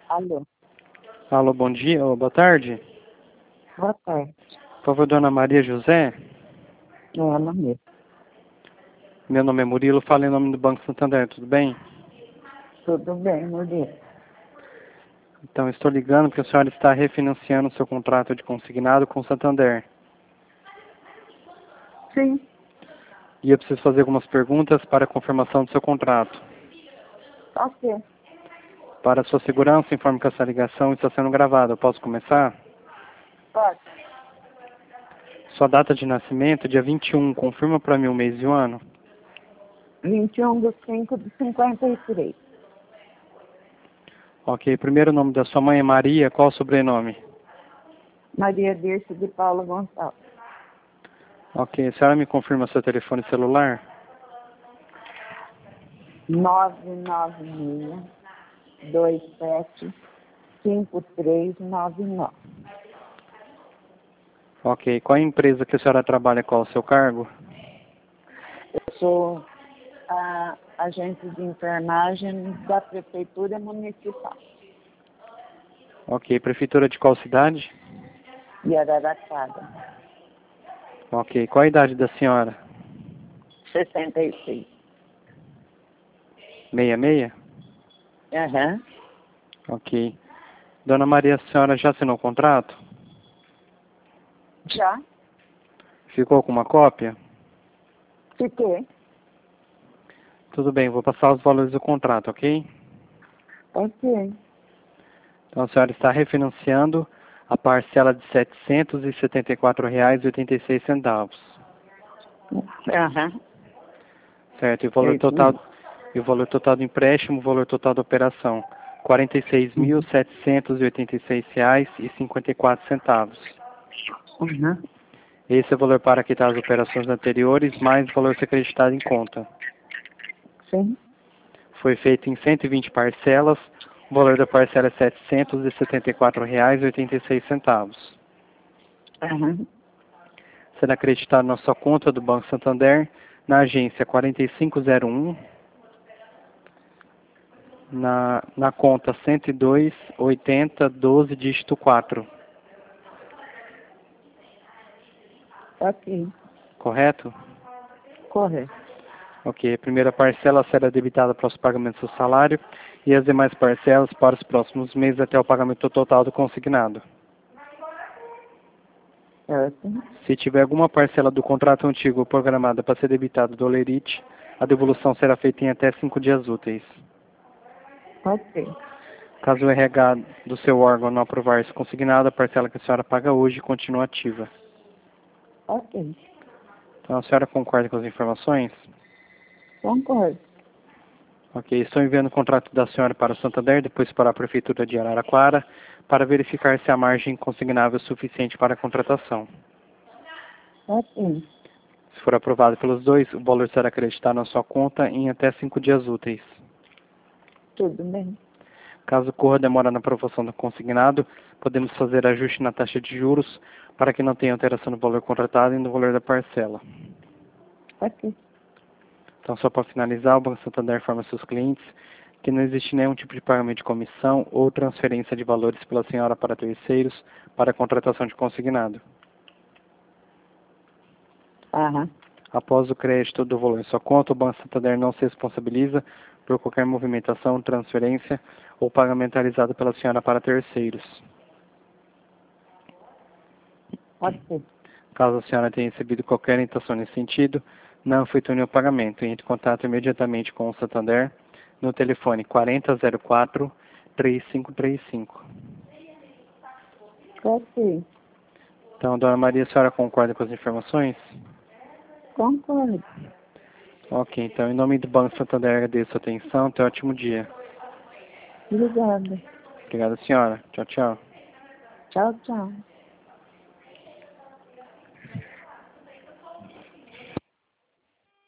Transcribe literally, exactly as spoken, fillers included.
Alô, Alô, bom dia, ou boa tarde. boa tarde. Por favor, dona Maria José. É ela mesmo. Meu nome é Murilo, falo em nome do Banco Santander, tudo bem? Tudo bem, Murilo? Então, estou ligando porque a senhora está refinanciando o seu contrato de consignado com o Santander. Sim, E eu preciso fazer algumas perguntas para a confirmação do seu contrato. ok. Para a sua segurança, informe que essa ligação está sendo gravada. Eu posso começar? Pode. Sua data de nascimento, dia vinte e um, confirma para mim o mês e o ano. vinte e um de cinco de cinquenta e três. Ok, primeiro nome da sua mãe é Maria, qual o sobrenome? Maria Dirce de Paula Gonçalves. Ok, a senhora me confirma seu telefone celular? nove nove seis, dois sete, cinco três nove nove. Ok, qual é a empresa que a senhora trabalha, qual é o seu cargo? Eu sou a agente de enfermagem da Prefeitura Municipal Ok, prefeitura de qual cidade? de Araraquara. Ok, qual a idade da senhora? sessenta e seis. Meia meia? Aham. Ok. Dona Maria, a senhora já assinou o contrato? Já? Ficou com uma cópia? Fiquei. Tudo bem, vou passar os valores do contrato, ok? Ok. Então a senhora está refinanciando a parcela de setecentos e setenta e quatro reais e oitenta e seis centavos. Aham. Certo, e o valor É isso total, mesmo. e o valor total do empréstimo, o valor total da operação, quarenta e seis mil setecentos e oitenta e seis reais e cinquenta e quatro centavos. Uhum. Esse é o valor para quitar as operações anteriores, mais o valor acreditado em conta. Sim. Foi feito em cento e vinte parcelas, o valor da parcela é setecentos e setenta e quatro reais e oitenta e seis centavos. Uhum. Será acreditado na sua conta do Banco Santander, na agência quatro cinco zero um, na, na conta cento e dois, oitenta, doze, dígito quatro. Ok. Correto? Correto. Ok, a primeira parcela será debitada para os pagamentos do salário e as demais parcelas para os próximos meses até o pagamento total do consignado. Certo. Se tiver alguma parcela do contrato antigo programada para ser debitada do Olerite, a devolução será feita em até cinco dias úteis. Ok. Caso o R H do seu órgão não aprovar esse consignado, a parcela que a senhora paga hoje continua ativa. Ok. Então a senhora concorda com as informações? Concordo. Ok, estou enviando o contrato da senhora para o Santander, depois para a Prefeitura de Araraquara, para verificar se a margem consignável é suficiente para a contratação. Ok. Se for aprovado pelos dois, o valor será acreditado na sua conta em até cinco dias úteis. Tudo bem. Caso ocorra demora na aprovação do consignado, podemos fazer ajuste na taxa de juros para que não tenha alteração no valor contratado e no valor da parcela. Ok. Então, só para finalizar, o Banco Santander informa seus clientes que não existe nenhum tipo de pagamento de comissão ou transferência de valores pela senhora para terceiros para a contratação de consignado. Aham. Após o crédito do valor em sua conta, o Banco Santander não se responsabiliza por qualquer movimentação, transferência ou pagamento realizado pela senhora para terceiros. Pode ser. Caso a senhora tenha recebido qualquer orientação nesse sentido, não efetue nenhum pagamento. Entre em contato imediatamente com o Santander no telefone quarenta zero quatro, três cinco três cinco. Ok. Então, dona Maria, a senhora concorda com as informações? Concordo. Ok, então, em nome do Banco Santander, agradeço a atenção. Tenha um ótimo dia. Obrigada. Obrigado, senhora. Tchau, tchau. Tchau, tchau.